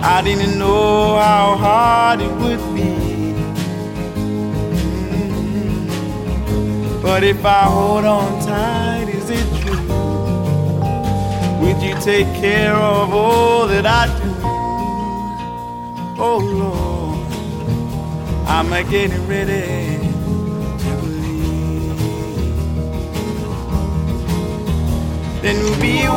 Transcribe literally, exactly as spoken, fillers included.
I didn't know how hard it would be. Mm-hmm. But if I hold on tight, is it true? Would you take care of all that I do? Oh Lord, I'm a getting ready to believe. Then we'll be